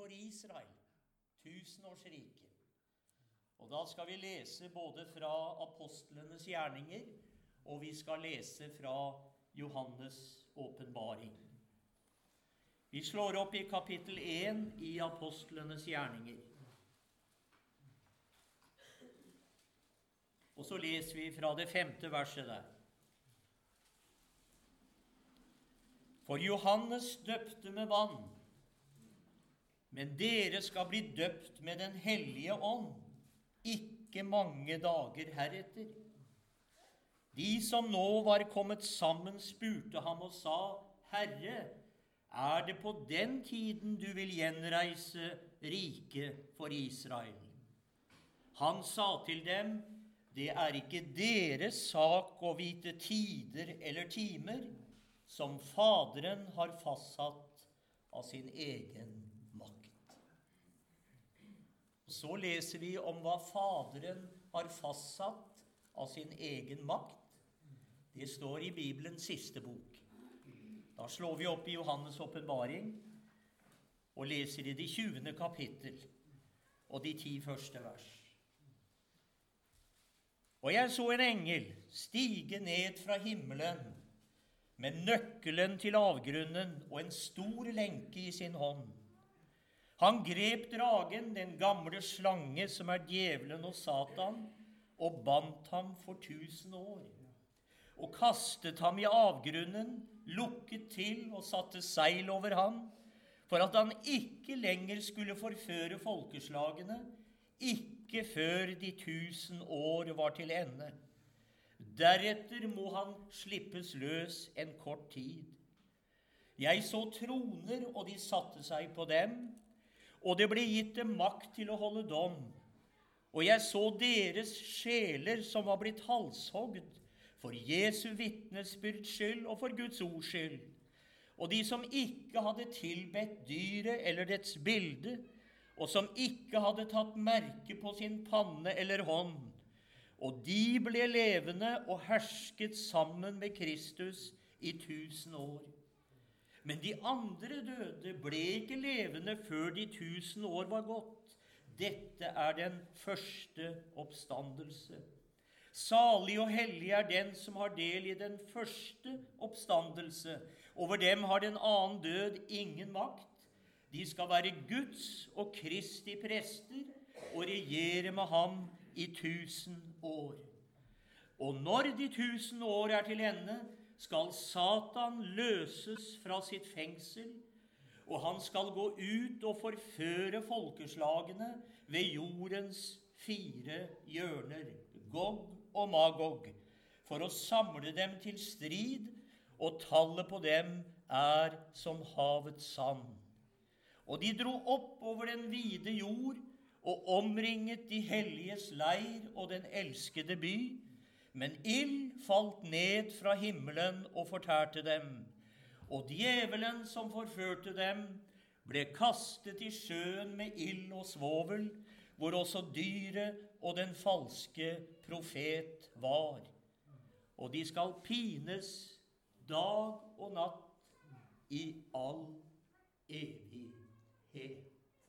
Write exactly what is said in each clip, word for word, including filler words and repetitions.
for Israel, tusenårsriket. Og da skal vi lese både fra apostlenes gjerninger, og vi skal lese fra Johannes åpenbaring. Vi slår opp i kapittel én i apostlenes gjerninger. Og så leser vi fra det femte verset der. For Johannes døpte med vann, men dere skal bli døpt med den hellige ånd, ikke mange dager heretter. De som nå var kommet sammen spurte ham og sa, Herre, er det på den tiden du vil gjenreise riket for Israel? Han sa til dem, det er ikke deres sak å vite tider eller timer, som Faderen har fastsatt av sin egen makt. Så leser vi om hva Faderen har fastsatt av sin egen makt. Det står i Bibelens siste bok. Da slår vi opp i Johannes åpenbaring og leser i det tjuende kapittel og de ti første vers. Og jeg så en engel stige ned fra himmelen med nøkkelen til avgrunnen og en stor lenke i sin hånd. Han grep dragen, den gamle slange som er djevelen og Satan, og bandt ham for tusen år, og kastet ham i avgrunnen, lukket til og satte seil over ham, for at han ikke lenger skulle forføre folkeslagene, ikke før de tusen år var til ende. Deretter må han slippes løs en kort tid. Jeg så troner, og de satte seg på dem, og det ble gitt dem makt til å holde dom. Og jeg så deres sjeler som var blitt halshogd, for Jesu vitnesbyrds skyld og for Guds ords skyld. Og de som ikke hadde tilbedt dyret eller dets bilde, og som ikke hadde tatt merke på sin panne eller hånd, og de ble levende og hersket sammen med Kristus i tusen år. Men de andre døde ble ikke levende før de tusen år var gått. Dette er den første oppstandelse. Salig og hellig er den som har del i den første oppstandelse. Over dem har den annen død ingen makt. De skal være Guds og Kristi prester og regjere med ham i tusen år. Og når de tusen år er til ende, skal Satan løses fra sitt fengsel, og han skal gå ut og forføre folkeslagene ved jordens fire hjørner, Gog og Magog, for å samle dem til strid, og tallet på dem er som havets sand. Og de dro opp over den vide jord, og omringet de helliges leir og den elskede by, men ild falt ned fra himmelen og fortærte dem, og djevelen som forførte dem ble kastet i sjøen med ild og svovel, hvor også dyret og den falske profet var. Og de skal pines dag og natt i all evighet.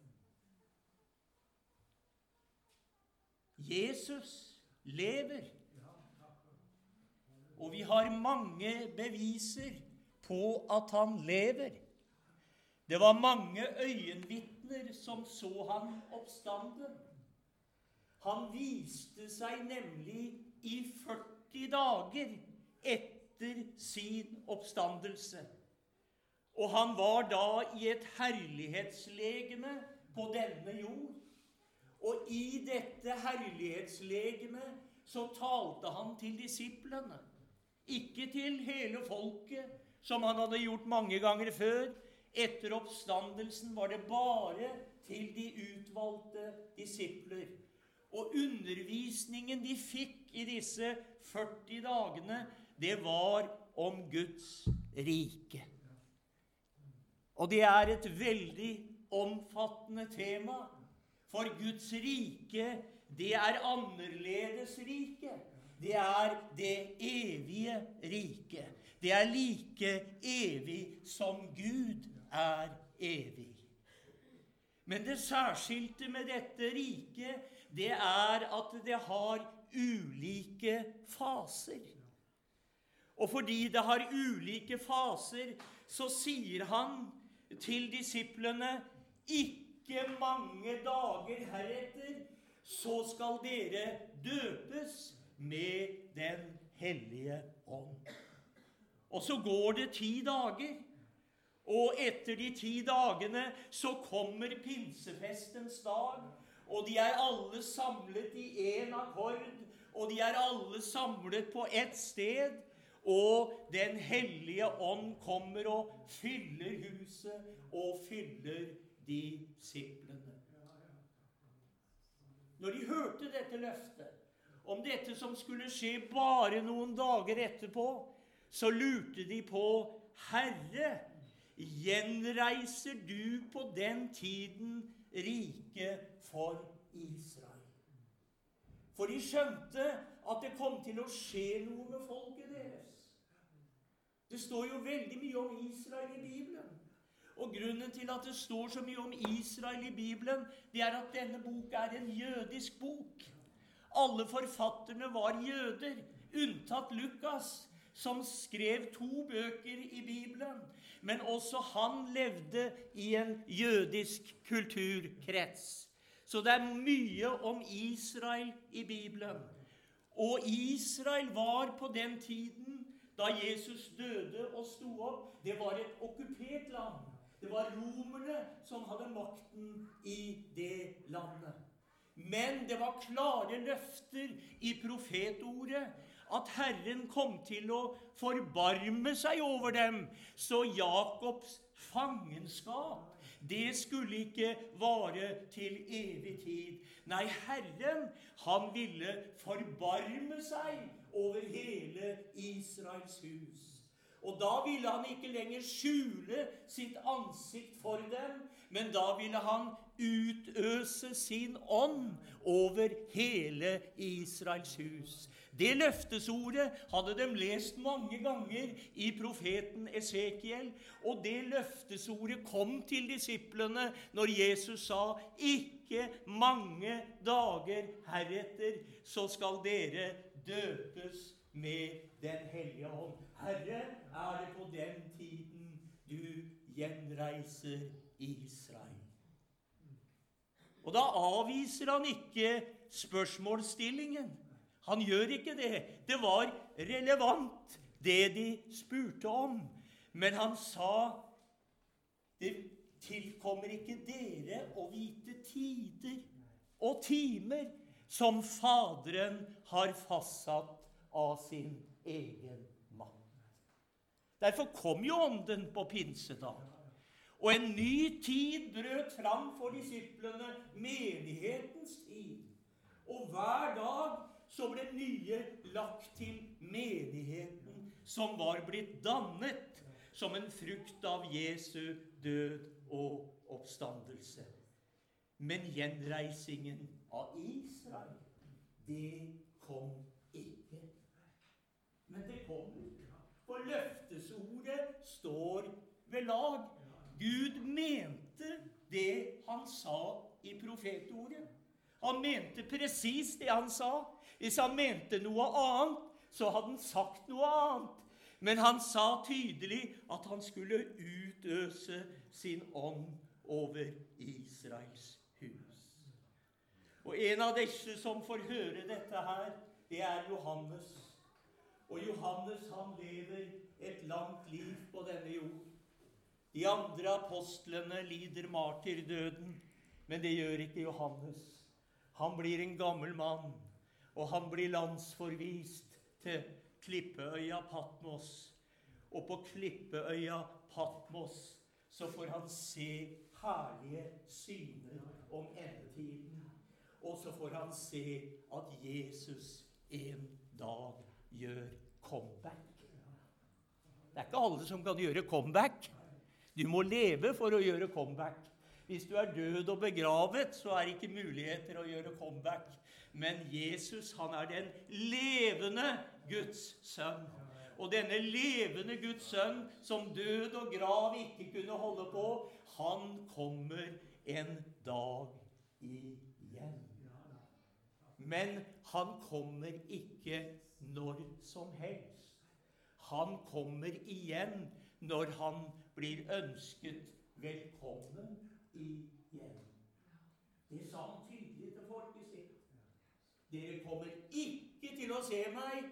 Jesus lever. Og vi har mange beviser på at han lever. Det var mange øyenvitner som så han oppstanden. Han viste seg nemlig i førti dager etter sin oppstandelse. Og han var da i et herlighetslegeme på denne jord. Og i dette herlighetslegeme så talte han til disiplene. Ikke til hele folket, som han hadde gjort mange ganger før. Etter oppstandelsen var det bare til de utvalgte disipler. Og undervisningen de fikk i disse førti dagene, det var om Guds rike. Og det er et veldig omfattende tema, for Guds rike, det er annerledes rike. Det er det evige rike. Det er like evig som Gud er evig. Men det særskilte med dette riket, det er at det har ulike faser. Og fordi det har ulike faser, så sier han til disiplene, ikke mange dager heretter, så skal dere døpes med den hellige ånd. Og så går det ti dager, og etter de ti dagene så kommer pinsefestens dag, og de er alle samlet i en akkord, og de er alle samlet på ett sted, og den hellige ånd kommer og fyller huset og fyller disiplene. Når de hørte dette løftet, om dette som skulle skje bare noen dager etterpå, så lurte de på, Herre, gjenreiser du på den tiden riket for Israel? For de skjønte at det kom til å skje noe med folket deres. Det står jo veldig mye om Israel i Bibelen. Og grunnen til at det står så mye om Israel i Bibelen, det er at denne bok er en jødisk bok. Alle forfatterne var jøder, unntatt Lukas, som skrev to bøker i Bibelen. Men også han levde i en jødisk kulturkrets. Så det er mye om Israel i Bibelen. Og Israel var på den tiden, da Jesus døde og sto opp, det var et okkupert land. Det var romerne som hadde makten i det landet. Men det var klare løfter i profetordet at Herren kom til å forbarme seg over dem, så Jakobs fangenskap, det skulle ikke vare til evig tid. Nei, Herren, han ville forbarme seg over hele Israels hus. Og da ville han ikke lenger skjule sitt ansikt for dem, men da ville han utøse sin ånd over hele Israels hus. Det løftesordet hadde de lest mange ganger i profeten Esekiel, og det løftesordet kom til disiplene når Jesus sa, ikke mange dager heretter, så skal dere døpes med den hellige ånd. Herre, er det på den tiden du gjenreiser Israel? Og da avviser han ikke spørsmålsstillingen. Han gjør ikke det. Det var relevant, det de spurte om. Men han sa, det tilkommer ikke dere å vite tider og timer som Faderen har fastsatt av sin egen makt. Derfor kom jo ånden på pinsedag. Og en ny tid brøt fram for disiplene, menighetens tid. Og hver dag så ble nye lagt til menigheten som var blitt dannet som en frukt av Jesu død og oppstandelse. Men gjenreisingen av Israel, det kom ikke. Men det kom. For løftesordet står ved lag. Gud mente det han sa i profetordet. Han mente presis det han sa. Hvis han mente noe annet, så hadde han sagt noe annet. Men han sa tydelig at han skulle utøse sin ånd over Israels hus. Og en av disse som får høre dette her, det er Johannes. Og Johannes, han lever et langt liv på denne jord. De andre apostlene lider martyrdøden, men det gjør ikke Johannes. Han blir en gammel mann, og han blir landsforvist til Klippeøya Patmos. Og på Klippeøya Patmos så får han se herlige syner om endetiden. Og så får han se at Jesus en dag gjør comeback. Det er ikke alle som kan gjøre comeback. Du må leve for å gjøre comeback. Hvis du er død og begravet, så er det ikke muligheter å gjøre comeback. Men Jesus, han er den levende Guds sønn. Og denne levende Guds sønn, som død og grav ikke kunne holde på, han kommer en dag igjen. Men han kommer ikke når som helst. Han kommer igjen når han blir ønsket velkommen igjen. Det sa han tydelig til folket sitt. Dere kommer ikke til å se meg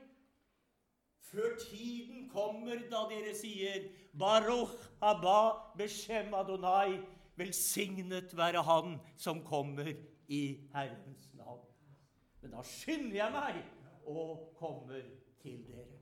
før tiden kommer da dere sier Baruch haba beshem Adonai, velsignet være han som kommer i Herrens navn. Men da skynder jeg meg og kommer til dere.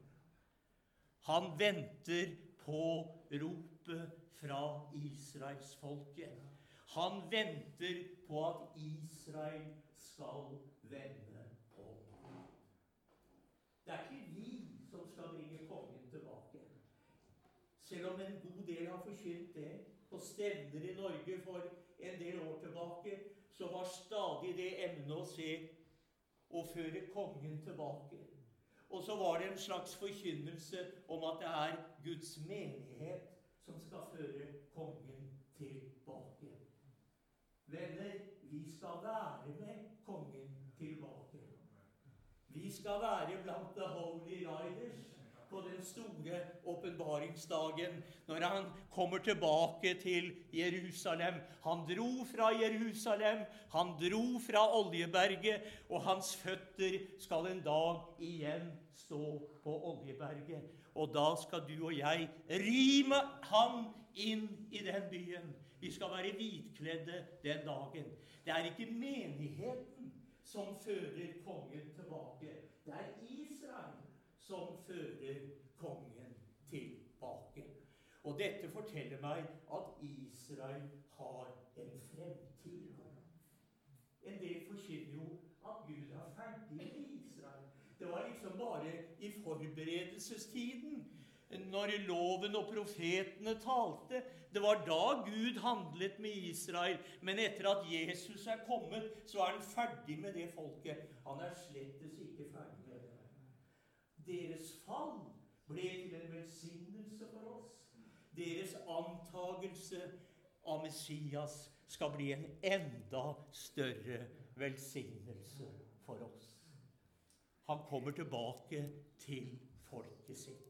Han venter på ropet fra Israelsfolket. Han venter på at Israel skal vende om. Det er ikke vi som skal bringe kongen tilbake. Selv om en god del har forkynt det på stevner i Norge for en del år tilbake, så var stadig det emnet å se og føre kongen tilbake. Og så var det en slags forkynnelse om at det er Guds menighet som skal føre kongen tilbake. Venner, vi skal være med kongen tilbake. Vi skal være blant the holy riders på den store åpenbaringsdagen, når han kommer tilbake til Jerusalem. Han dro fra Jerusalem, han dro fra Oljeberget, og hans føtter skal en dag igjen stå på Oljeberget. Og da skal du og jeg rime han inn i den byen. Vi skal være hvitkledde den dagen. Det er ikke menigheten som fører kongen tilbake. Det er Israel som fører kongen tilbake. Og dette forteller meg at Israel har en fremtid. En del forkynner jo at Gud er ferdig med Israel. Det var liksom bare i forberedelsestiden, når loven og profetene talte. Det var da Gud handlet med Israel. Men etter at Jesus er kommet, så er han ferdig med det folket. Han er slettes ikke ferdig med det. Deres fall ble til en velsignelse for oss. Deres antagelse av Messias skal bli en enda større velsignelse for oss. Han kommer tilbake til folket sitt.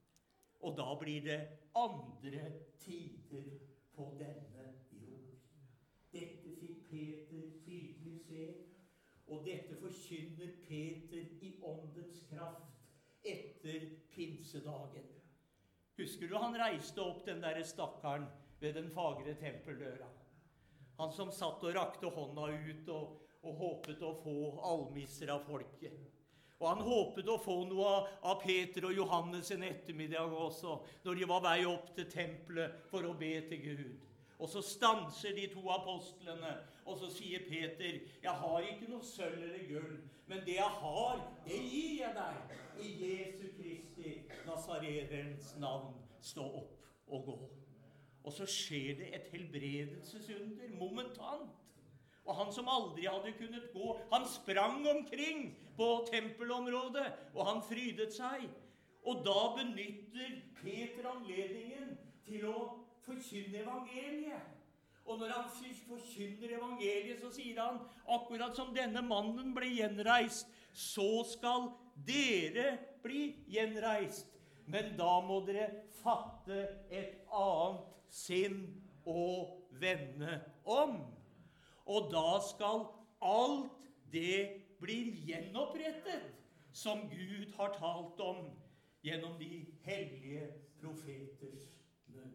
Og da blir det andre tider på denne jord. Dette fikk Peter tydelig se, og dette forkynner Peter i åndens kraft etter pinsedagen. Husker du han reiste opp den der stakkaren ved den fagre tempeldøra? Han som satt og rakte hånda ut og, og håpet å få almisser av folket. Og han håpet å få noe av Peter og Johannes en ettermiddag også, når de var vei opp til tempelet for å be til Gud. Og så stanser de to apostlene, og så sier Peter, jeg har ikke noe sølv eller gull, men det jeg har, det gir jeg deg. I Jesu Kristi Nazarerens navn, stå opp og gå. Og så skjer det et helbredelsesunder, momentant. Og han som aldri hadde kunnet gå, han sprang omkring på tempelområdet, og han frydet seg. Og da benytter Peter anledningen til å forkynne evangeliet. Og når han forkynner evangeliet, så sier han, akkurat som denne mannen ble gjenreist, så skal dere bli gjenreist. Men da må dere fatte et annet sinn og vende om. Og da skal alt det bli gjenopprettet som Gud har talt om gjennom de hellige profeters munn.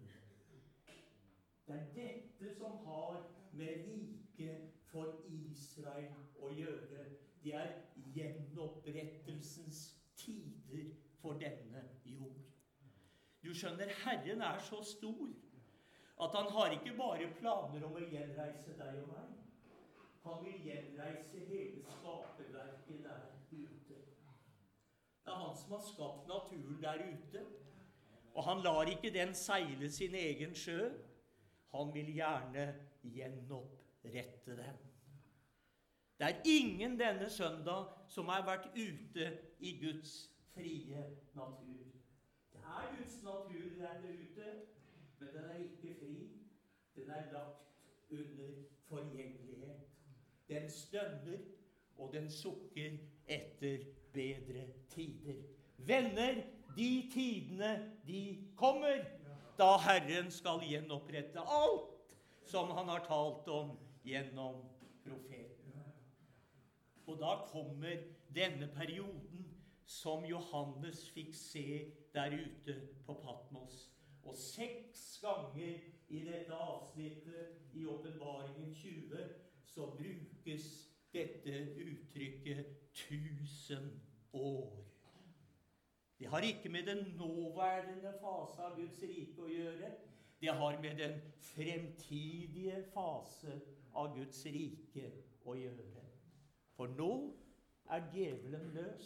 Det er dette som har med riket for Israel å gjøre. Det er gjenopprettelsens tider for denne jord. Du skjønner, Herren er så stor at han har ikke bare planer om å gjenreise deg og meg. Han vil gjenreise hele skaperverket der ute. Det er han som har skapt naturen der ute. Og han lar ikke den seile sin egen sjø. Han vil gjerne gjenopprette den. Det er ingen denne søndag som har vært ute i Guds frie natur. Det er Guds natur der ute, men den er ikke fri. Den er lagt under forgjengelighet. Den stønner, og den sukker etter bedre tider. Venner, de tidene, de kommer, da Herren skal gjenopprette alt som han har talt om gjennom profeten. Og da kommer denne perioden som Johannes fikk se der ute på Patmos. Og seks ganger i dette avsnittet i Åpenbaringen tjue så brukes dette uttrykket tusen år. Det har ikke med den nåværende fase av Guds rike å gjøre. Det har med den fremtidige fase av Guds rike å gjøre. For nå er djevelen løs.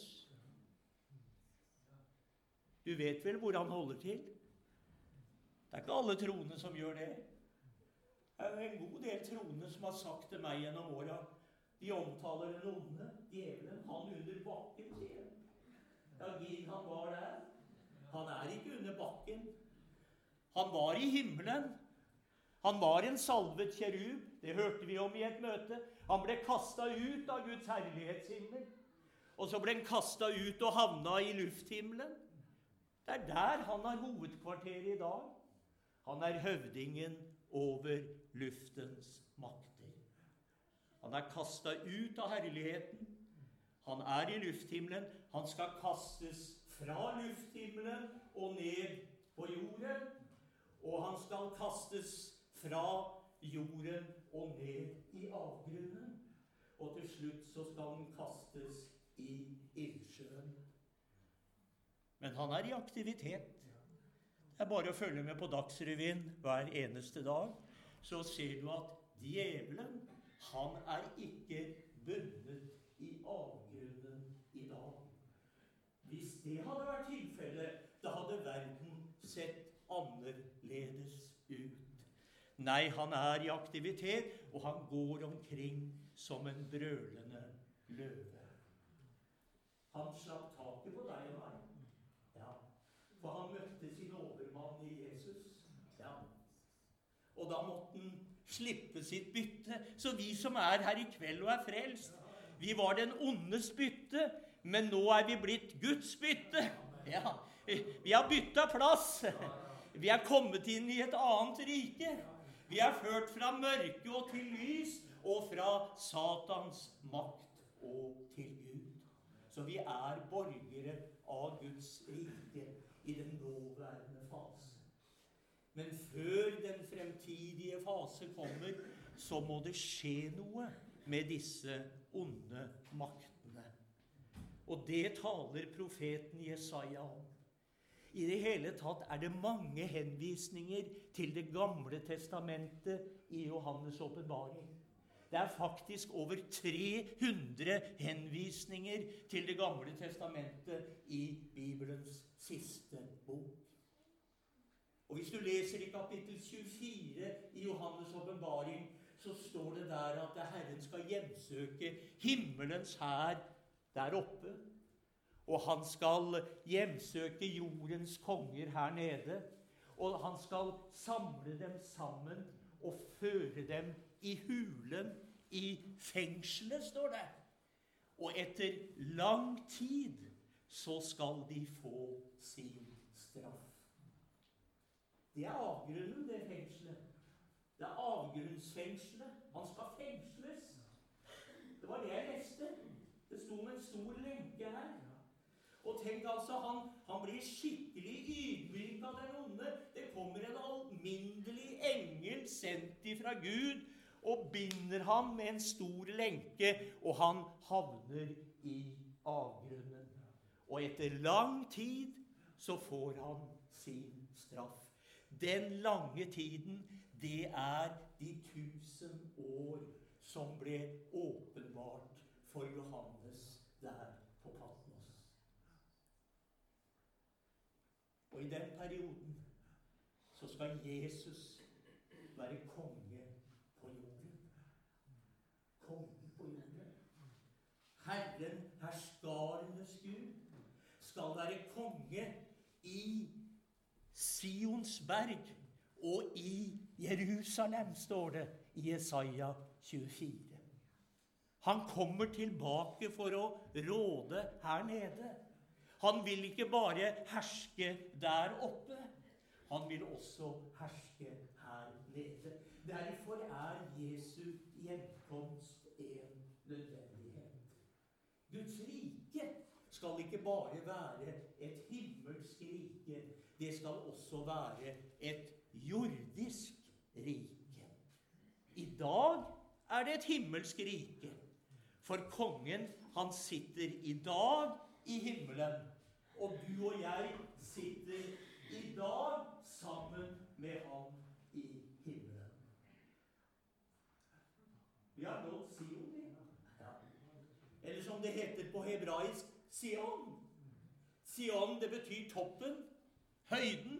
Du vet vel hvor han holder til? Det er ikke alle troende som gjør det. Det er en god del troende som har sagt til meg gjennom åra. De omtaler den onde, djevelen, han under bakken, sier de. Ja, Gid, han var der. Han er ikke under bakken. Han var i himmelen. Han var en salvet kjerub. Det hørte vi om i et møte. Han ble kastet ut av Guds herlighetshimmel. Og så ble han kastet ut og havna i lufthimmelen. Det er der han har hovedkvarteret i dag. Han er høvdingen over luftens makter. Han er kastet ut av herligheten. Han er i lufthimmelen. Han skal kastes fra lufthimmelen og ned på jorden. Og han skal kastes fra jorden og ned i avgrunnen. Og til slutt så skal han kastes i ildsjøen. Men han er i aktivitet. Det er bare å følge med på Dagsrevyen hver eneste dag. Så ser du at djevelen, han er ikke bundet i avgrunnen i dag. Hvis det hadde vært tilfellet, da hadde verden sett annerledes ut. Nei, han er i aktivitet, og han går omkring som en brølende løve. Han slapp taket på deg og meg. Ja, for han møtte sin overmann i Jesus. Ja. Og da måtte han slippe sitt bytte. Så vi som er her i kveld og er frelst, vi var den ondes bytte, men nå er vi blitt Guds bytte. Ja, vi har byttet plass. Vi er kommet inn i et annet rike. Vi er ført fra mørke og til lys, og fra Satans makt og til Gud. Så vi er borgere av Guds rike i den nåværende fase. Men før den fremtidige fase kommer, så må det skje noe med disse onde maktene. Og det taler profeten Jesaja om. I det hele tatt er det mange henvisninger til det gamle testamentet i Johannes åpenbaring. Det er faktisk over tre hundre henvisninger til det gamle testamentet i Bibelens siste bok. Og hvis du leser i kapittel tjuefire i Johannes åpenbaring, så står det der at Herren skal hjemsøke himmelens hær der oppe. Og han skal hjemsøke jordens konger her nede. Og han skal samle dem sammen og føre dem i hulen, i fengselet, står det. Og etter lang tid så skal de få sin straff. Det er avgrunnen, det fengselet. Det er avgrunnsfengselet. Han skal fengsles. Det var det jeg leste. Det sto med en stor lenke her. Og tenk altså, han, han blir skikkelig ydmyk av den onde. Det kommer en alminnelig engel sendt ifra Gud og binder ham med en stor lenke, og han havner i avgrunnen. Og etter lang tid så får han sin straff. Den lange tiden, det er de tusen år som ble åpenbart for Johannes der på Patmos. Og i den perioden så skal Jesus være konge på jorden. Konge på jorden. Herren, herskarenes Gud, skal være konge i Sions berg Og i Jerusalem, står det i Jesaja tjuefire. Han kommer tilbake for å råde her nede. Han vil ikke bare herske der oppe. Han vil også herske her nede. Derfor er Jesu gjenkomst en nødvendighet. Guds rike skal ikke bare være et himmelsk rike. Det skal også være et jordisk rike. I dag er det et himmelsk rike. For kongen, han sitter i dag i himmelen. Og du og jeg sitter i dag sammen med ham i himmelen. Vi har nådd Sion. Ja. Eller som det heter på hebraisk, Sion. Sion, det betyr toppen, høyden.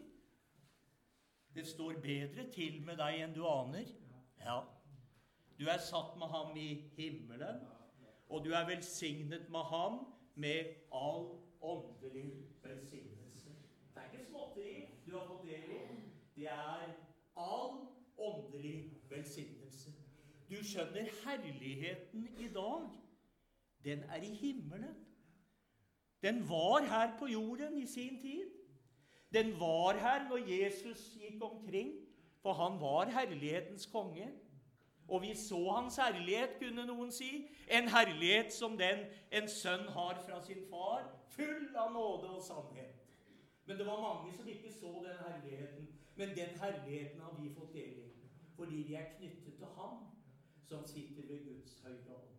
Det står bedre til med deg enn du aner. Ja. Du er satt med ham i himmelen, og du er velsignet med ham med all åndelig velsignelse. Det er ikke småtteri du har fått del i. Det er all åndelig velsignelse. Du skjønner, herligheten i dag, den er i himmelen. Den var her på jorden i sin tid. Den var her når Jesus gikk omkring, for han var herlighetens konge. Og vi så hans herlighet, kunne noen si. En herlighet som den en sønn har fra sin far, full av nåde og sannhet. Men det var mange som ikke så den herligheten. Men den herligheten har vi fått del i, fordi vi er knyttet til ham, som sitter ved Guds høyre hånd.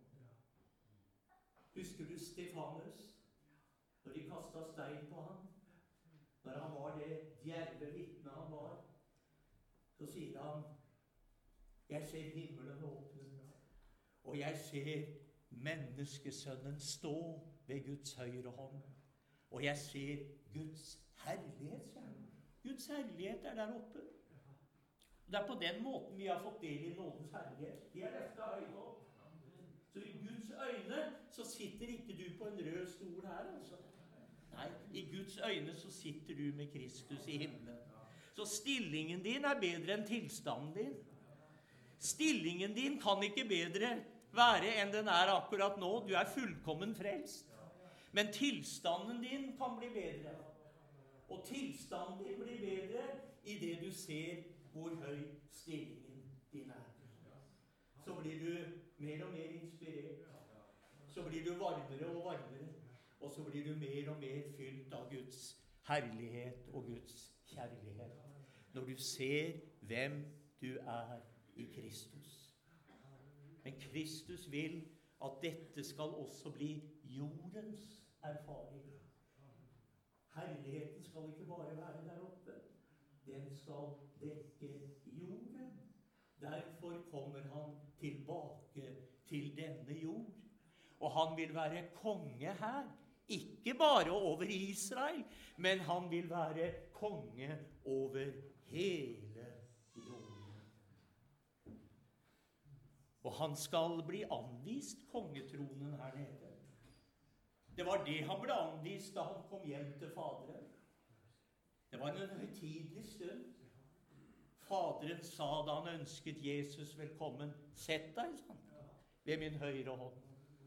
Husker du Stefanus, når de kastet stein på ham? Når han var det djerve vitne han var, så sier han: jeg ser himmelen åpnet, og jeg ser menneskesønnen stå ved Guds høyre hånd. Og jeg ser Guds herlighet. Guds herlighet er der oppe. Det er på den måten vi har fått del i nådens herlighet. Vi er løftet høyt opp. Så i Guds øyne så sitter ikke du på en rød stol her, altså. Nei, i Guds øyne så sitter du med Kristus i himmelen. Så stillingen din er bedre enn tilstanden din. Stillingen din kan ikke bedre være enn den er akkurat nå. Du er fullkommen frelst. Men tilstanden din kan bli bedre. Og tilstanden din blir bedre i det du ser hvor høy stillingen din er. Så blir du mer og mer inspirert. Så blir du varmere og varmere. Og så blir du mer og mer fylt av Guds herlighet og Guds kjærlighet. Når du ser hvem du er i Kristus. Men Kristus vil at dette skal også bli jordens erfaring. Herligheten skal ikke bare være der oppe. Den skal dekke jorden. Derfor kommer han tilbake til denne jord. Og han vil være konge her. Ikke bare over Israel, men han vil være konge over hele jorden. Og han skal bli anvist kongetronen her nede. Det var det han ble anvist da han kom hjem til Faderen. Det var en høytidelig stund. Faderen sa da han ønsket Jesus velkommen: sett deg, sånn, ved min høyre hånd.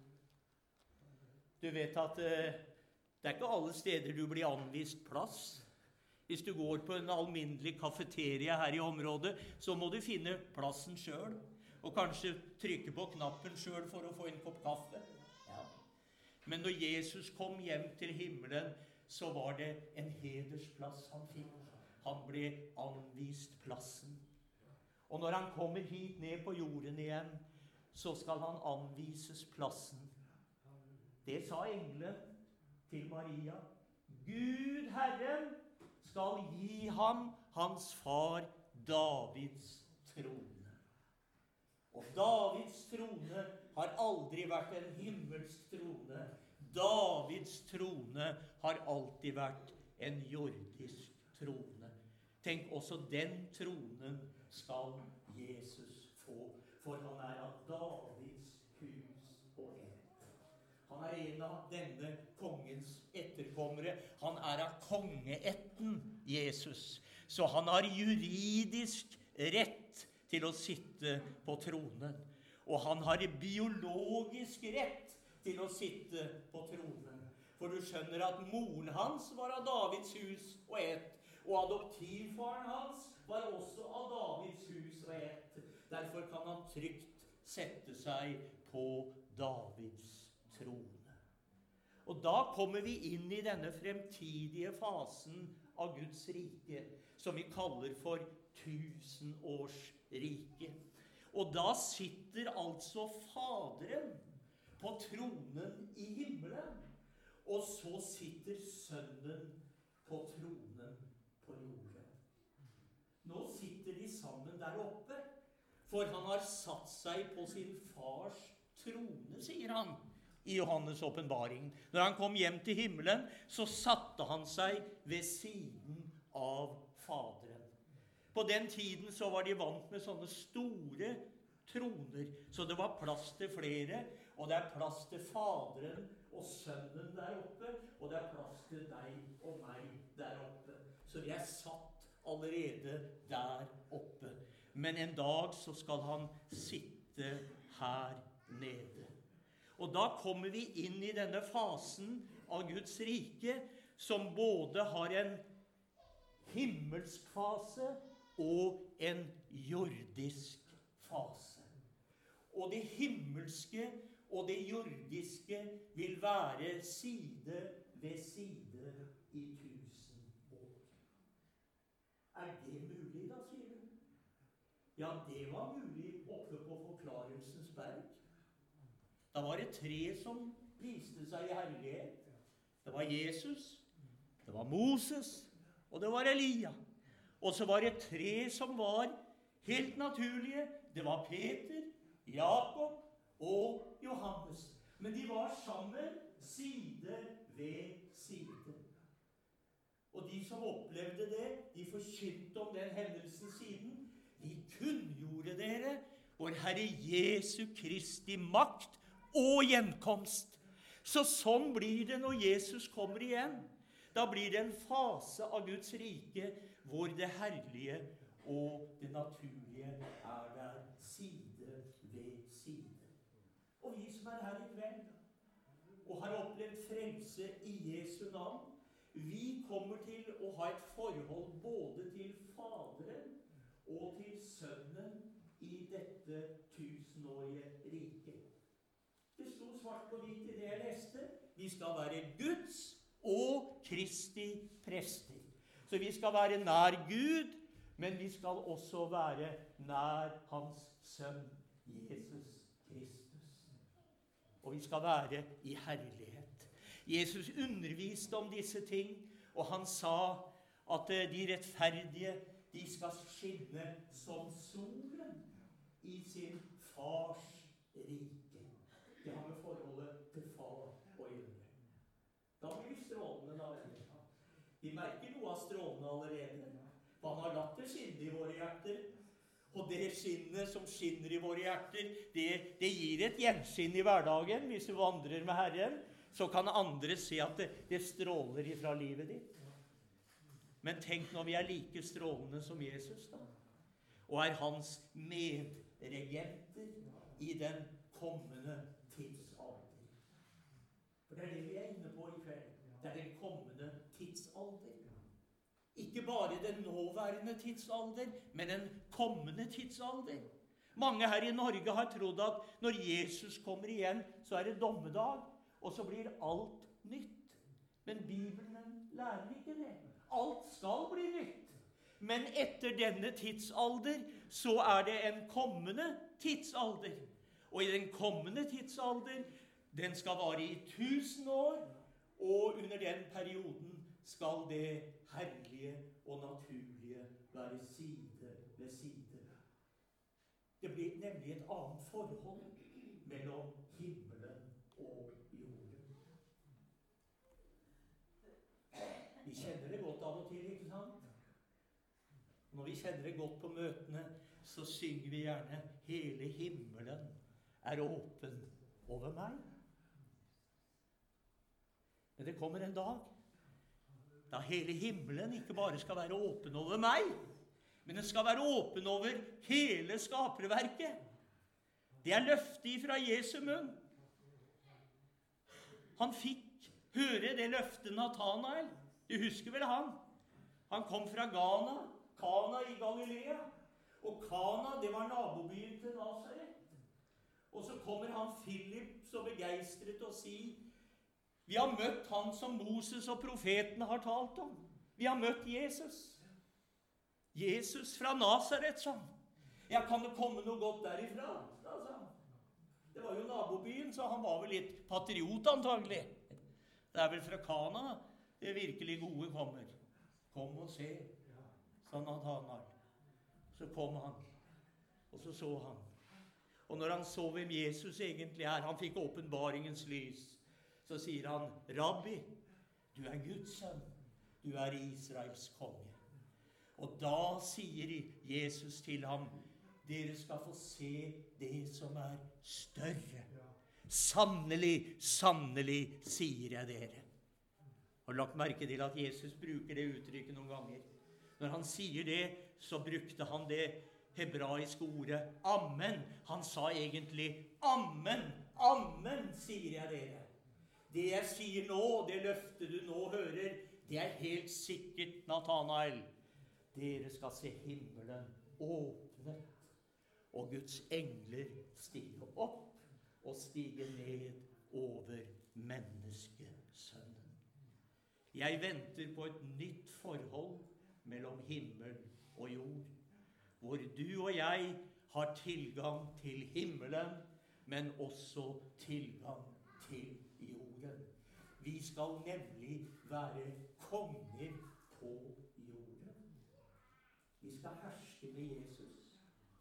Du vet at eh, det er ikke alle steder du blir anvist plass. Hvis du går på en alminnelig kafeteria her i området, så må du finne plassen selv. Og kanskje trykke på knappen selv for å få en kopp kaffe. Ja. Men når Jesus kom hjem til himmelen, så var det en hedersplass han fikk. Han ble anvist plassen. Og når han kommer hit ned på jorden igjen, så skal han anvises plassen. Det sa engelen til Maria. Gud Herren skal gi ham hans far Davids trone. Og Davids trone har aldri vært en himmelsk trone. Davids trone har alltid vært en jordisk trone. Tenk, også den tronen skal Jesus få, for han er av Davids hus og ett. Han er en av denne kongens etterkommere. Han er av kongeetten, Jesus, Så han har juridisk rett til å sitte på tronen. Og han har biologisk rett til å sitte på tronen. For du skjønner at moren hans var av Davids hus og ett. Og adoptivfaren hans var også av Davids hus og ett. Derfor kan han trygt sette seg på Davids trone. Og da kommer vi inn i denne fremtidige fasen av Guds rike, som vi kaller for tusenårsriket. Og da sitter altså Faderen på tronen i himmelen, og så sitter Sønnen på tronen på jorden. Nå sitter de sammen der oppe, for han har satt seg på sin fars trone, sier han i Johannes' åpenbaring. Når han kom hjem til himmelen, så satte han seg ved siden av Faderen. På den tiden så var de vant med sånne store troner, så det var plass til flere, og det er plass til Faderen og Sønnen der oppe, og det er plass til deg og meg der oppe. Så vi er satt allerede der oppe. Men en dag så skal han sitte her nede. Og da kommer vi inn i denne fasen av Guds rike, som både har en himmelsk fase og en jordisk fase. Og det himmelske og det jordiske vil være side ved side i tusen år. Er det mulig da, sier du? Ja, det var mulig oppe på Forklarelsens berg. Da var det tre som viste seg i herlighet. Det var Jesus, det var Moses, og det var Elia. Og så var det tre som var helt naturlige. Det var Peter, Jakob og Johannes. Men de var sammen side ved side. Og de som opplevde det, de forkynte om den hendelsen siden. De kunngjorde dere vår Herre Jesu Kristi makt og gjenkomst. Så sånn blir det når Jesus kommer igjen. Da blir det en fase av Guds rike hvor det herlige og det naturlige er der side ved side. Og vi som er her i kveld og har opplevd frelse i Jesu navn, vi kommer til å ha et forhold både til Faderen og til Sønnen i dette tusenårige riket. Det sto svart på hvitt i det jeg leste. Vi skal være Guds og Kristi prester. Så vi skal være nær Gud, men vi skal også være nær hans sønn, Jesus Kristus. Og vi skal være i herlighet. Jesus underviste om disse ting, og han sa at de rettferdige, de skal skinne som solen i sin fars rike. Det har med forholdet til far å gjøre. Da blir vi strålende da, venner. Vi merker noe av strålende allerede. For han har latt det skinne i våre hjerter. Og det skinnet som skinner i våre hjerter, det, det gir et gjenskinn i hverdagen. Hvis du vandrer med Herren, så kan andre se at det, det stråler ifra livet ditt. Men tenk når vi er like strålende som Jesus da, og er hans medregenter i den kommende tidsalder. For det er det vi er inne på i kveld. Det er den kommende tidsalder. Ikke bare den nåværende tidsalder, men den kommende tidsalder. Mange her i Norge har trodd at når Jesus kommer igjen, så er det dommedag, og så blir alt nytt. Men Bibelen lærer ikke det. Alt skal bli nytt. Men etter denne tidsalder, så er det en kommende tidsalder. Og i den kommende tidsalder, den skal vare i tusen år, og under den perioden skal det herlige og naturlige være side ved side. Det blir nemlig et annet forhold mellom himmelen og jorden. Vi kjenner det godt av og til, ikke sant? Når vi kjenner det godt på møtene, så synger vi gjerne «Hele himmelen er åpen over meg». Men det kommer en dag da hele himmelen ikke bare skal være åpen over meg, men den skal være åpen over hele skaperverket. Det er løftet fra Jesu munn. Han fikk høre det løftet Nathanael. Du husker vel han? Han kom fra Ghana, Kana i Galilea. Og Kana, det var nabobyen til Nazaret. Og så kommer han Philip så begeistret og sier, vi har møtt han som Moses og profetene har talt om. Vi har møtt Jesus. Jesus fra Nazaret, sa han. Ja, kan det komme noe godt derifra? Da, sa han. Det var jo nabobyen, så han var vel litt patriot antagelig. Det er vel fra Kana det virkelig gode kommer. Kom og se, sa Nathanael. Så kom han, og så så han. Og når han så hvem Jesus egentlig er, han fikk åpenbaringens lys, så sier han, Rabbi, du er Guds sønn, du er Israels konge. Og da sier Jesus til ham, dere skal få se det som er større. Sannelig, sannelig, sier jeg dere. Har du lagt merke til at Jesus bruker det uttrykket noen ganger? Når han sier det, så brukte han det hebraiske ordet amen. Han sa egentlig amen, amen, sier jeg dere. Det jeg sier nå, det løftet du nå hører, det er helt sikkert, Nathanael. Dere skal se himmelen åpnet, og Guds engler stige opp og stige ned over menneskesønnen. Jeg venter på et nytt forhold mellom himmel og jord, hvor du og jeg har tilgang til himmelen, men også tilgang til jorden. Vi skal nemlig være konger på jorden. Vi skal herske med Jesus.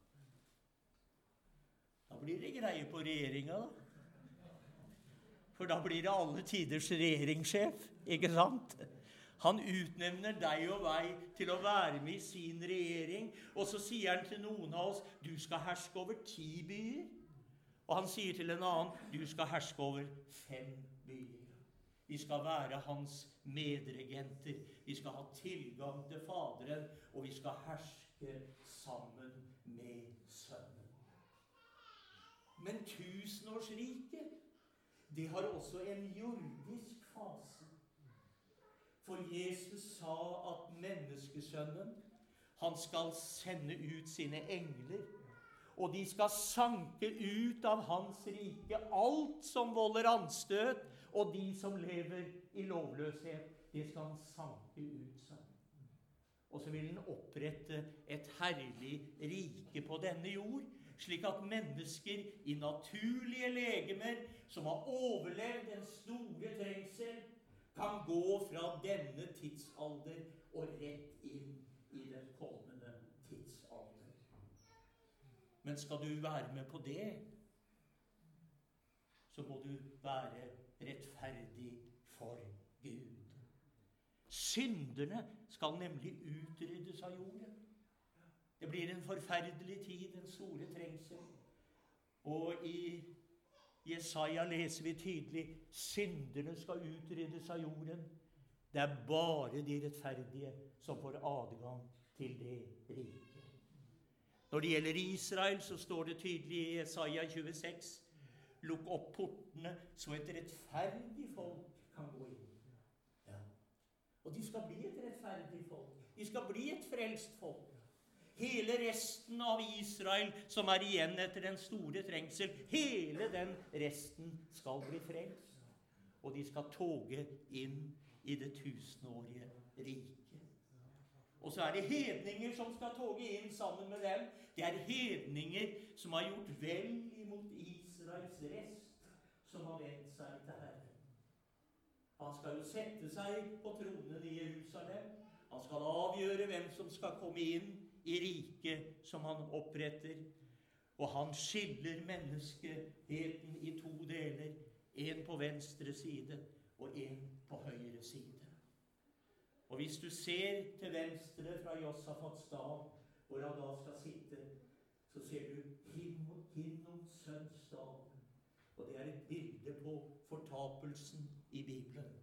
Da blir det greie på regjeringa, da. For da blir det alle tiders regjeringssjef, ikke sant? Han utnevner deg og meg til å være med i sin regjering, og så sier han til noen av oss, du skal herske over ti byer. Og han sier til en annen, du skal herske over fem byer. Vi skal være hans medregenter. Vi skal ha tilgang til Faderen, og vi skal herske sammen med Sønnen. Men tusenårsriket, det har også en jordisk fase. For Jesus sa at menneskesønnen, han skal sende ut sine engler, og de skal sanke ut av hans rike alt som volder anstøt, og de som lever i lovløshet, det skal han sanke ut sammen. Og så vil han opprette et herlig rike på denne jord, slik at mennesker i naturlige legemer som har overlevd den store trengsel, kan gå fra denne tidsalder og rett inn i den kommende tidsalder. Men skal du være med på det, så må du være rettferdig for Gud. Synderne skal nemlig utryddes av jorden. Det blir en forferdelig tid, en store trengsel. Og i Jesaja leser vi tydelig, synderne skal utryddes av jorden. Det er bare de rettferdige som får adgang til det riket. Når det gjelder Israel, så står det tydelig i Jesaja tjueseks, lukk opp portene, så et rettferdig folk kan gå inn. Ja. Og de skal bli et rettferdig folk. De skal bli et frelst folk. Hele resten av Israel som er igjen etter den store trengsel, hele den resten skal bli frelst. Og de skal toge inn i det tusenårige riket. Og så er det hedninger som skal toge inn sammen med dem. Det er hedninger som har gjort vel imot Israels rest, som har vendt seg til Herren. Han skal jo sette seg på tronen i Jerusalem. Han skal avgjøre hvem som skal komme inn i riket som han oppretter. Og han skiller menneskeheten i to deler, en på venstre side og en på høyre side. Og hvis du ser til venstre fra Josafats dag, hvor han da skal sitte, så ser du Hinnoms sønns dag. Og det er et bilde på fortapelsen i Bibelen.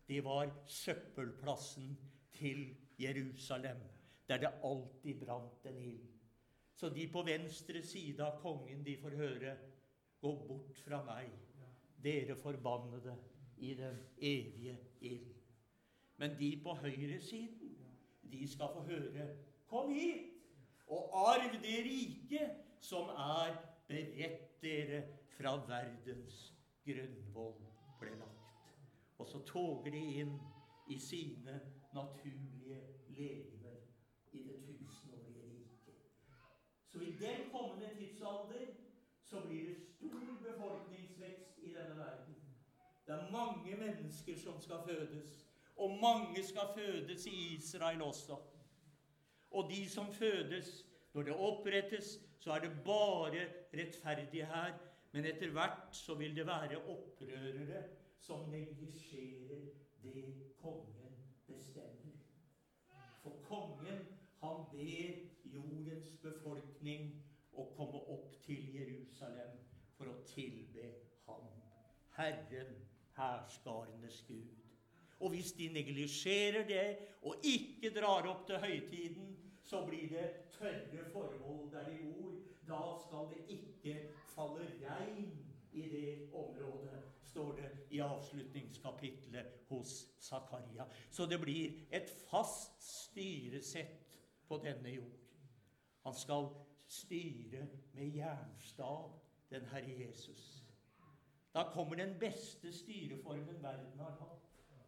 det var søppelplassen til Jerusalem, der det alltid brant en ild. Så de på venstre side av kongen, de får høre, gå bort fra meg, dere forbannede i den evige ild. Men de på høyre siden, de skal få høre, kom hit, og arv det rike som er beredt dere fra verdens grunnvoll ble lagt. Og så toger de inn i sine naturlige legemer i det tusenårige riket. Så i den kommende tidsalder så blir det stor befolkningsvekst i denne verden. Det er mange mennesker som skal fødes, og mange skal fødes i Israel også. Og de som fødes, når det opprettes, så er det bare rettferdige her, men etter hvert så vil det være opprørere som neglisjerer det kongen bestemmer. For kongen, han ber jordens befolkning å komme opp til Jerusalem for å tilbe ham, Herren, herskarenes Gud. Og hvis de neglisjerer det og ikke drar opp til høytiden, så blir det tørre forhold der de bor. Da skal det ikke falle regn i det området, står det i avslutningskapitlet hos Zakaria. Så det blir et fast styresett på denne jord. Han skal styre med jernstav, den Herre Jesus. Da kommer den beste styreformen verden har hatt.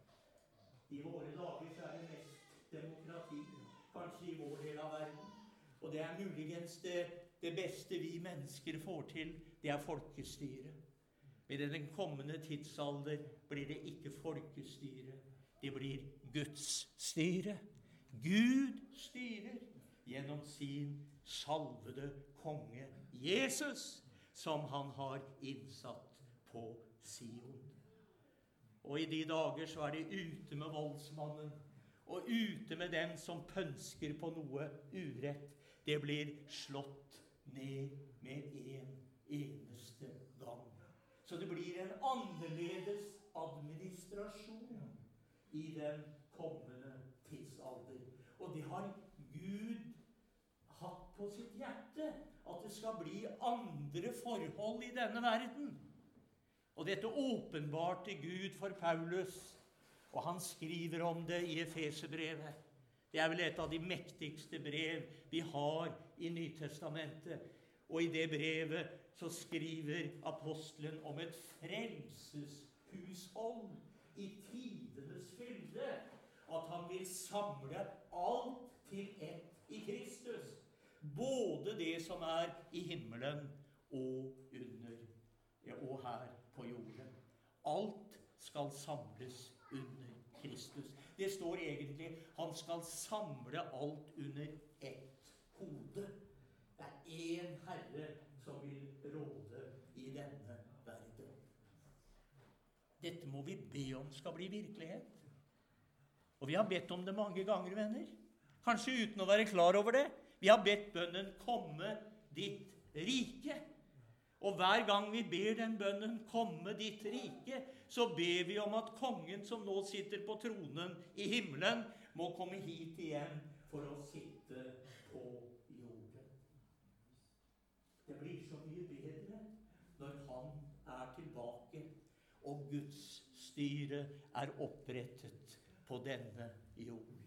I våre dager så er det mest demokrati, kanskje i vår del av verden. Og det er muligens det, det beste vi mennesker får til, det er folkestyre. Men i den kommende tidsalder blir det ikke folkestyre, det blir Guds styre. Gud styrer gjennom sin salvede konge Jesus, som han har innsatt på Sion. Og i de dager så er det ute med voldsmannen, og ute med den som pønsker på noe urett. Det blir slått ned med en eneste gang. Så det blir en annerledes administrasjon i den kommende tidsalder. Og det har Gud hatt på sitt hjerte, at det skal bli andre forhold i denne verden. Og dette åpenbarte Gud for Paulus, og han skriver om det i Efeserbrevet. Det er vel et av de mektigste brev vi har i Nytestamentet. Og i det brevet så skriver apostelen om et frelseshushold i tidenes fylde, at han vil samle alt til ett i Kristus. Både det som er i himmelen og under, ja, og her på jorden. Alt skal samles under Kristus. Det står egentlig, han skal samle alt under ett hode. Det er en Herre som vil råde i denne verden. Dette må vi be om skal bli virkelighet. Og vi har bedt om det mange ganger, venner. Kanskje uten å være klar over det. Vi har bedt bønnen, komme ditt rike. Og hver gang vi ber den bønnen, komme ditt rike, så ber vi om at kongen som nå sitter på tronen i himmelen, må komme hit igjen for å sitte på jorden. Det blir så mye bedre når han er tilbake, og Guds styre er opprettet på denne jord.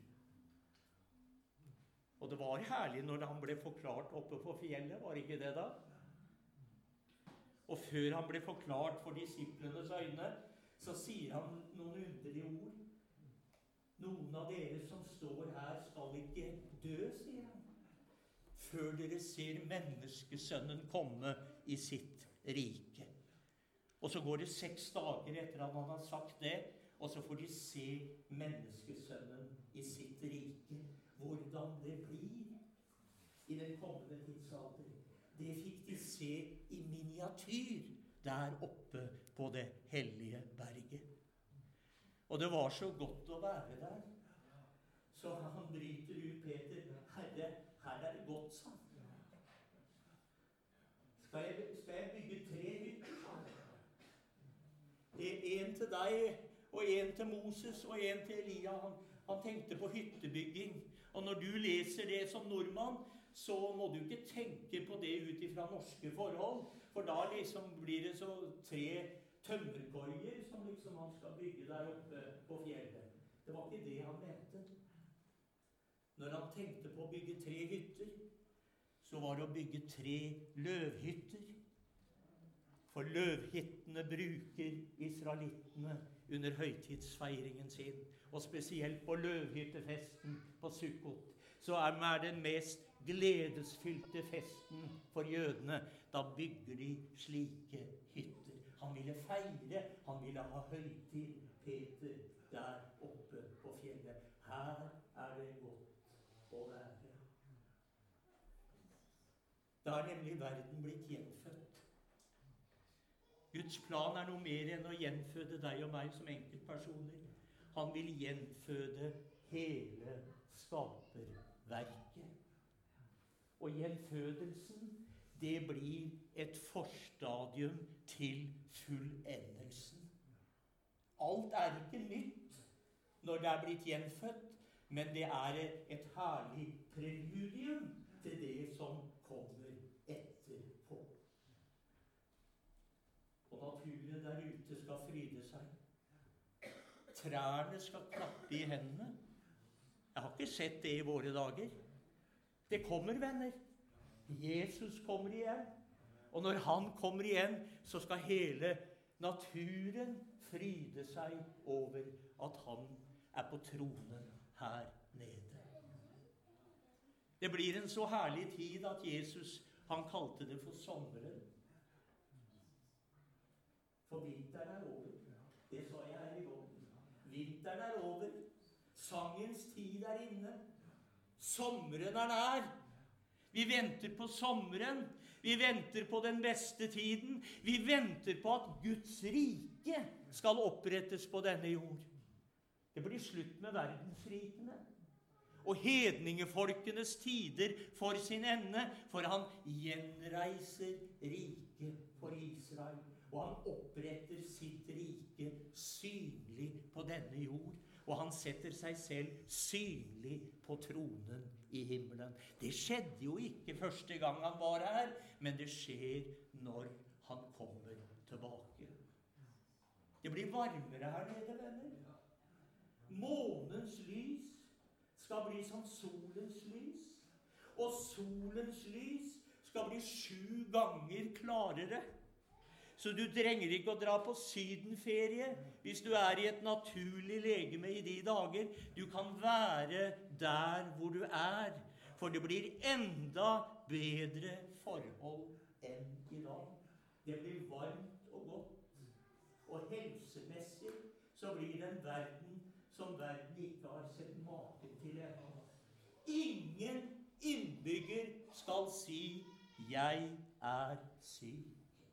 Og det var herlig når han ble forklart oppe på fjellet, var ikke det da? Og før han ble forklart for disiplenes øyne, så sier han noen underlige ord. Noen av dere som står her skal ikke dø, sier han, før dere ser menneskesønnen komme i sitt rike. Og så går det seks dager etter at han har sagt det, og så får de se menneskesønnen i sitt rike. Hvordan det blir i den kommende tidsalder. Det fikk de se i miniatyr der oppe på det hellige berget. Og det var så godt å være der. Så han bryter ut Peter. Herre, her er det godt, sa han. Skal jeg, skal jeg bygge tre hytter? En til deg og en til Moses, og en til Elia. Han, han tenkte på hyttebygging. Og når du leser det som nordmann, så må du ikke tenke på det ut ifra norske forhold. For da liksom blir det så tre tømmerkorger som liksom han skal bygge der oppe på fjellet. Det var ikke det han mente. Når han tenkte på å bygge tre hytter, så var det å bygge tre løvhytter. For løvhyttene bruker israelittene under høytidsfeiringen sin. Og spesielt på løvhyttefesten på Sukkot, så er det den mest gledesfylte festen for jødene. Da bygger de slike hytter. Han ville feire, han ville ha høytid, Peter, der oppe på fjellet. Her er det godt å være. Da er nemlig verden blitt gjenfødt. Guds plan er noe mer enn å gjenføde deg og meg som enkeltpersoner. Han vil gjenføde hele skaperverket. Og gjenfødelsen, det blir et forstadium til fullendelsen. Alt er ikke nytt når det er blitt gjenfødt, men det er et herlig preludium til det som kommer etterpå. Og naturen der ute skal fryde seg. Trærne skal klappe i hendene. Jeg har ikke sett det i våre dager. Det kommer, venner. Jesus kommer igjen. Og når han kommer igjen, så skal hele naturen fryde seg over at han er på tronen her nede. Det blir en så herlig tid at Jesus, han kalte det for sommeren. For vinteren er over. Det sa jeg her i går. Vinteren er over. Sangens tid er inne. Sommeren er nær. Vi venter på sommeren. Vi venter på den beste tiden. Vi venter på at Guds rike skal opprettes på denne jord. Det blir slutt med verdensrikene. Og hedningefolkenes tider for sin ende, for han gjenreiser riket for Israel. Og han oppretter sitt rike synlig på denne jord. Og han setter seg selv synlig på tronen i himmelen. Det skjedde jo ikke første gang han var her, men det skjer når han kommer tilbake. Det blir varmere her nede, venner. Månens lys skal bli som solens lys. Og solens lys skal bli sju ganger klarere. Så du trenger ikke å dra på sydenferie hvis du er i et naturlig legeme i de dager. Du kan være der hvor du er, for det blir enda bedre forhold enn i dag. Det blir varmt og godt, og helsemessig så blir det en verden som verden ikke har sett maken til ennå. Ingen innbygger skal si, jeg er syk.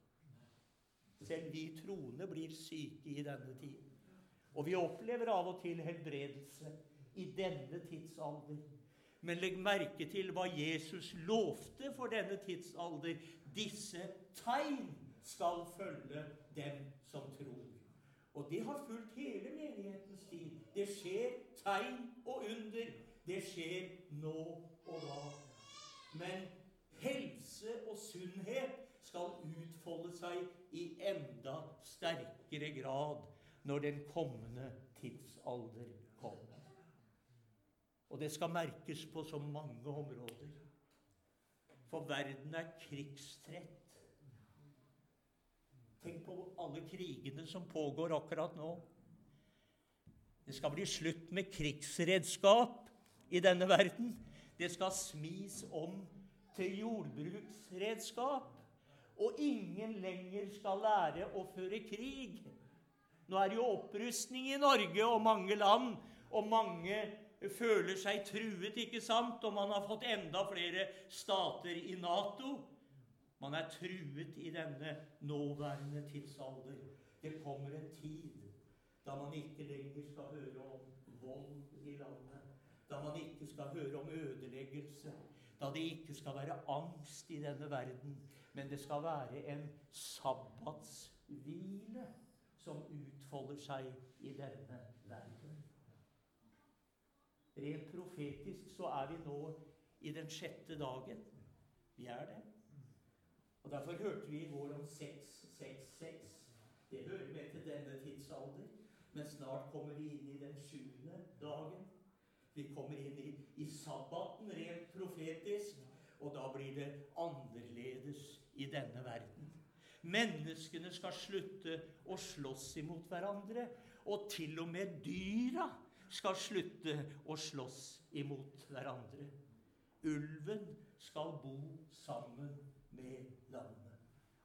Selv vi troende blir syke i denne tiden. Og vi opplever av og til helbredelse i denne tidsalder. Men legg merke til hva Jesus lovte for denne tidsalder. Disse tegn skal følge dem som tror. Og det har fulgt hele menighetens tid. Det skjer tegn og under. Det skjer nå og da. Men helse og sunnhet skal utfolde seg i enda sterkere grad når den kommende tidsalder kommer. Og det skal merkes på så mange områder. For verden er krigstrett. Tenk på alle krigene som pågår akkurat nå. Det skal bli slutt med krigsredskap i denne verden. Det skal smis om til jordbruksredskap. Og ingen lenger skal lære å føre krig. Nå er det jo opprustning i Norge og mange land, og mange føler seg truet, ikke sant? Og man har fått enda flere stater i NATO. Man er truet i denne nåværende tidsalder. Det kommer en tid da man ikke lenger skal høre om vold i landet, da man ikke skal høre om ødeleggelse, da det ikke skal være angst i denne verden, men det skal være en sabbatshvile som utfolder seg i denne verden. Rent profetisk så er vi nå i den sjette dagen. Vi er det. Og derfor hørte vi i går om seks, seks, seks. Det hører med til denne tidsalder. Men snart kommer vi inn i den sjuende dagen. Vi kommer inn i, i sabbaten rent profetisk. Og da blir det annerledes i denne verden. Menneskene skal slutte å slåss imot hverandre. Og til og med dyra skal slutte å slåss imot hverandre. Ulven skal bo sammen med lammet.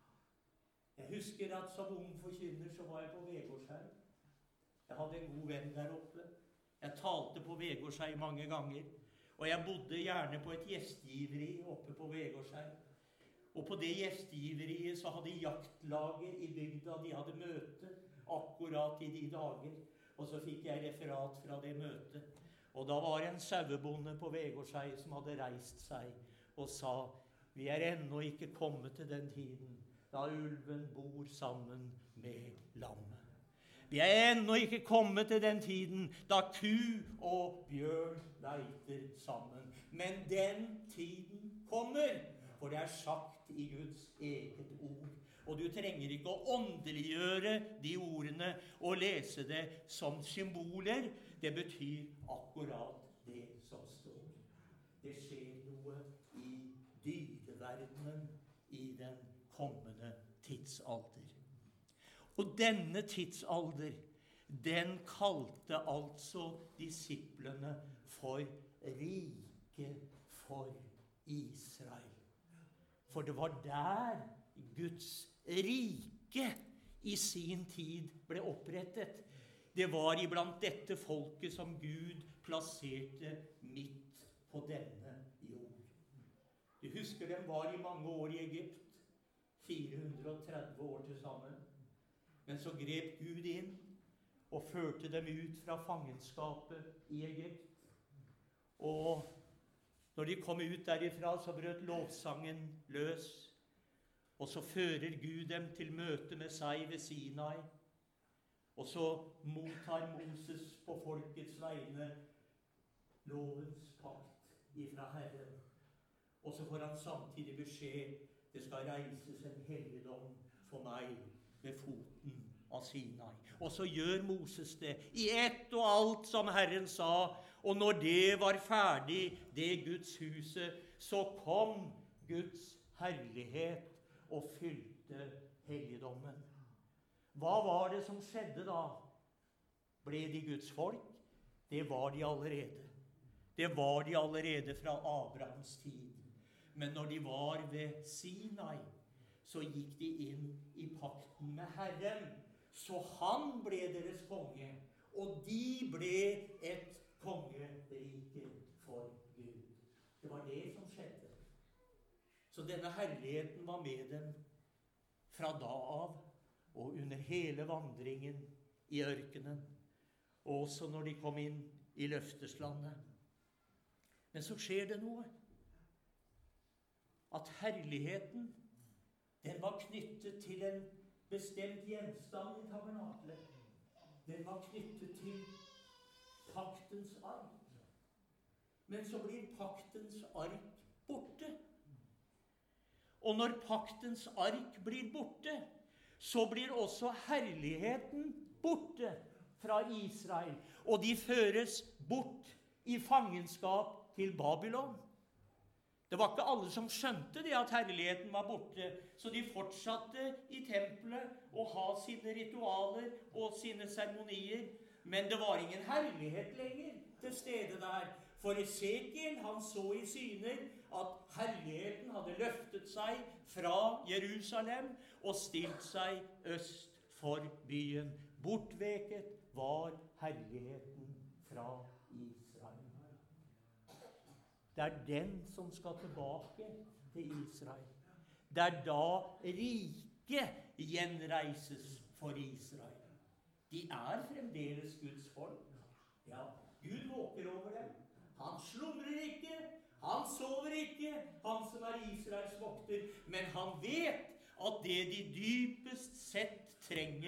Jeg husker at som ung forkynner så var jeg på Vegårshei. Jeg hadde en god venn der oppe. Jeg talte på Vegårshei mange ganger. Og jeg bodde gjerne på et gjestgiveri oppe på Vegårshei. Og på det gjestgiveriet så hadde jaktlaget i bygda, de hadde møte akkurat i de dager. Og så fikk jeg referat fra det møtet. Og da var en sauebonde på Vegårshei som hadde reist seg og sa, vi er ennå ikke kommet til den tiden da ulven bor sammen med lammet. Vi er ennå ikke kommet til den tiden da ku og bjørn leiter sammen. Men den tiden kommer, for det er sagt i Guds eget ord. Og du trenger ikke å åndeliggjøre de ordene og lese det som symboler. Det betyr akkurat det som står. Det skjer noe i dyreverdenen i den kommende tidsalder. Og denne tidsalder, den kalte altså disiplene for riket for Israel. For det var der Guds rike i sin tid ble opprettet. Det var iblant dette folket som Gud plasserte midt på denne jord. Du husker dem var i mange år i Egypt, fire hundre og tretti år til sammen. Men så grep Gud inn og førte dem ut fra fangenskapet i Egypt. Og når de kom ut derifra, så brøt lovsangen løs. Og så fører Gud dem til møte med seg ved Sinai. Og så mottar Moses på folkets vegne lovens pakt ifra Herren. Og så får han samtidig beskjed, det skal reises en helligdom for meg ved foten av Sinai. Og så gjør Moses det i ett og alt som Herren sa. Og når det var ferdig, det Guds huset, så kom Guds herlighet og fylte helligdommen. Hva var det som skjedde da? Ble de Guds folk? Det var de allerede. Det var de allerede fra Abrahams tid. Men når de var ved Sinai, så gikk de inn i pakten med Herren. Så han ble deres konge, og de ble et kongerike for Gud. Det var det som skjedde. Så denne herligheten var med dem fra da av, og under hele vandringen i ørkenen, og også når de kom inn i løfteslandet. Men så skjer det noe. At herligheten, den var knyttet til en bestemt gjenstand i tabernaklet. Den var knyttet til paktens ark. Men så blir paktens ark borte. Og når paktens ark blir borte, så blir også herligheten borte fra Israel. Og de føres bort i fangenskap til Babylon. Det var ikke alle som skjønte det at herligheten var borte, så de fortsatte i tempelet å ha sine ritualer og sine seremonier. Men det var ingen herlighet lenger til stede der. For Esekiel, han så i syner at herligheten hadde løftet seg fra Jerusalem og stilt seg øst for byen. Bortveket var herligheten fra Israel. Det er den som skal tilbake til Israel. Det er da riket gjenreises for Israel. De er fremdeles Guds folk. Ja, Gud våker over dem. Han slumrer ikke, han sover ikke, han som er Israels vokter. Men han vet at det de dypest sett trenger,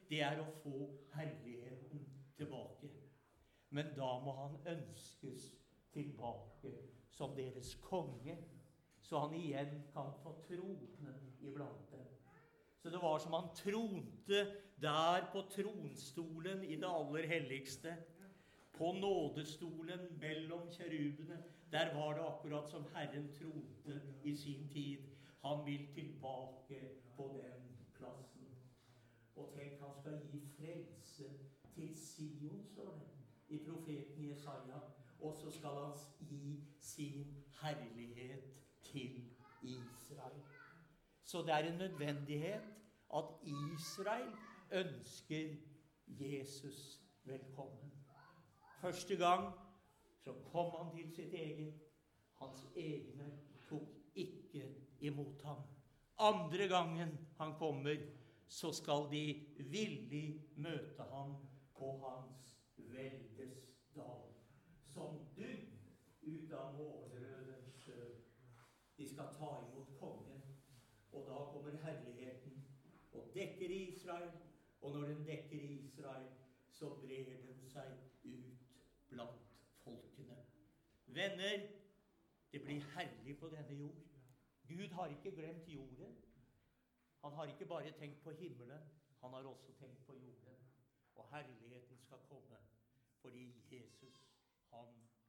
det er å få herligheten tilbake. Men da må han ønskes tilbake som deres konge, så han igjen kan få trone iblant dem. Så det var som han tronte der på tronstolen i det aller helligste. På nådestolen mellom kjerubene, der var det akkurat som Herren tronte i sin tid. Han vil tilbake på den plassen. Og tenk, han skal gi frelse til Sion, står det i profeten Jesaja. Og så skal han gi sin herlighet til Israel. Så det er en nødvendighet at Israel ønsker Jesus velkommen. Første gang så kom han til sitt eget. Hans egne tok ikke imot ham. Andre gangen han kommer, så skal de villig møte ham på hans veldes dag. Som dugg ut av morgenrødens sjø. De skal ta imot kongen, og da kommer herligheten og dekker Israel. Og når den dekker Israel, så brer den seg ut blant folkene. Venner, det blir herlig på denne jord. Gud har ikke glemt jorden. Han har ikke bare tenkt på himmelen, han har også tenkt på jorden. Og herligheten skal komme, fordi Jesus, han